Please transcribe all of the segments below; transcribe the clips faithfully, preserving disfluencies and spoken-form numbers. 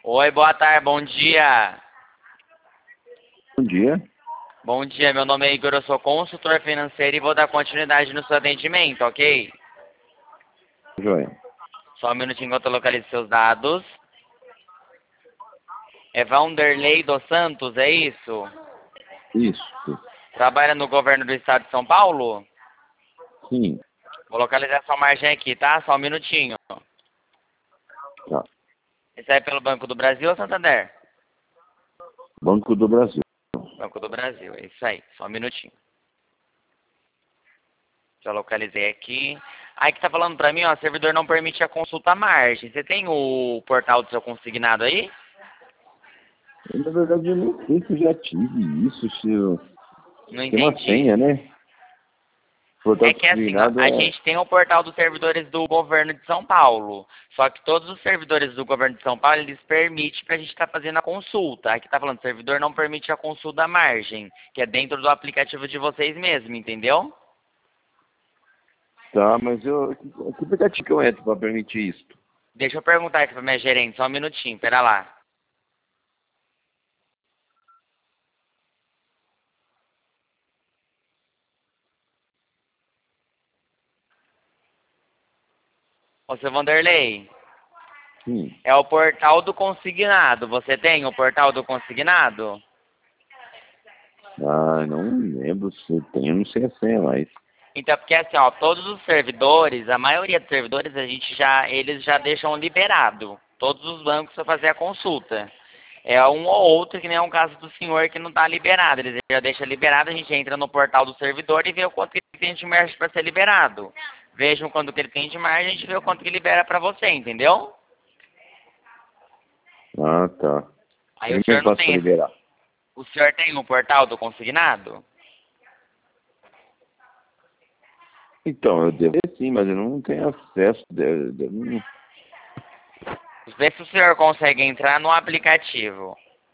Oi, boa tarde, bom dia. Bom dia. Bom dia, meu nome é Igor, eu sou consultor financeiro e vou dar continuidade no seu atendimento, ok? Joia. Só um minutinho enquanto eu localizo seus dados. É Vanderlei dos Santos, é isso? Isso. Trabalha no governo do estado de São Paulo? Sim. Vou localizar sua margem aqui, tá? Só um minutinho. Tá. Esse é pelo Banco do Brasil ou Santander? Banco do Brasil. Banco do Brasil, é isso aí. Só um minutinho. Já localizei aqui. Aí que tá falando pra mim, ó, servidor não permite a consulta à margem. Você tem o portal do seu consignado aí? Eu, na verdade, eu nem sei se eu já tive isso, se eu... Não Tem uma entendi. senha, né? Portal É que assim, ó, consignado a é... gente tem o portal dos servidores do governo de São Paulo. Só que todos os servidores do governo de São Paulo, eles permitem pra gente estar fazendo a consulta. Aqui tá falando, servidor não permite a consulta à margem, que é dentro do aplicativo de vocês mesmo, entendeu? Tá, mas eu... Que que aplicativo que eu entro pra permitir isso? Deixa eu perguntar aqui pra minha gerente, só um minutinho, pera lá. Ô, seu Vanderlei, Sim. é o portal do consignado. Você tem o portal do consignado? Ah, não lembro se tem, eu não sei a senha mais. Então, porque assim, ó, todos os servidores, a maioria dos servidores, a gente já, eles já deixam liberado. Todos os bancos para fazer a consulta. É um ou outro, que nem é um caso do senhor que não está liberado. Eles já deixam liberado, a gente entra no portal do servidor e vê o quanto que ele tem de margem para ser liberado. Vejam quanto que ele tem de margem, a gente vê o quanto que libera para você, entendeu? Ah, tá. Aí Eu o mesmo senhor não faço pra tem esse... liberar. O senhor tem o portal do consignado? Então, eu devo ter sim, mas eu não tenho acesso. De, de, não... Vê se o senhor consegue entrar no aplicativo.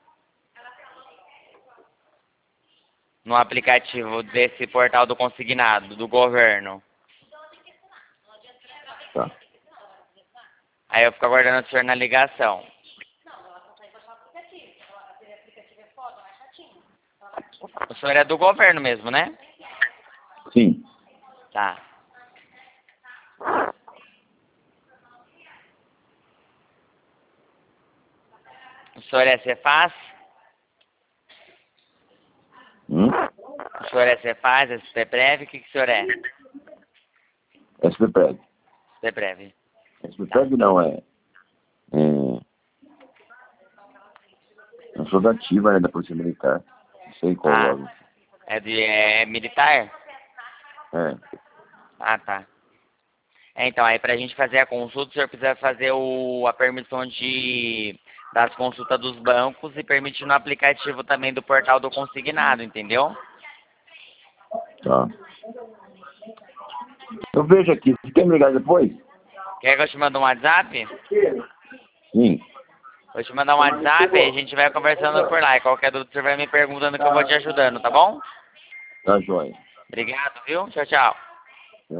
No aplicativo desse portal do consignado, do governo. Tá. Aí eu fico aguardando o senhor na ligação. O senhor é do governo mesmo, né? Sim. Tá. O senhor é Cefaz? Hum? O senhor é Cefaz, S P Prev? O que, que o senhor é? S P P R E V. S P Prev. S P P R E V não, é... é... Eu sou da ativa, né, da Polícia Militar. Não sei qual Ah, órgão. é de é militar? É. Ah, tá. É, então, aí pra gente fazer a consulta, o senhor precisa fazer o, a permissão de, das consultas dos bancos e permitir no aplicativo também do portal do consignado, entendeu? Tá. Eu vejo aqui. Você quer me ligar depois? Quer que eu te mande um WhatsApp? Sim. Vou te mandar um WhatsApp e a gente vai conversando por lá. E qualquer dúvida você vai me perguntando que eu vou te ajudando, tá bom? Tá joia. Obrigado, viu? Tchau, tchau.